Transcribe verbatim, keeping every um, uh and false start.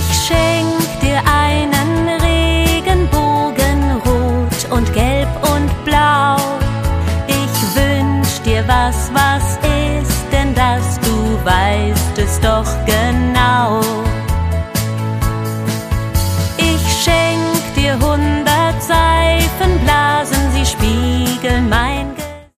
Ich schenk dir einen Regenbogen, rot und gelb und blau. Ich wünsch dir was, was ist, denn das du weißt es doch genau.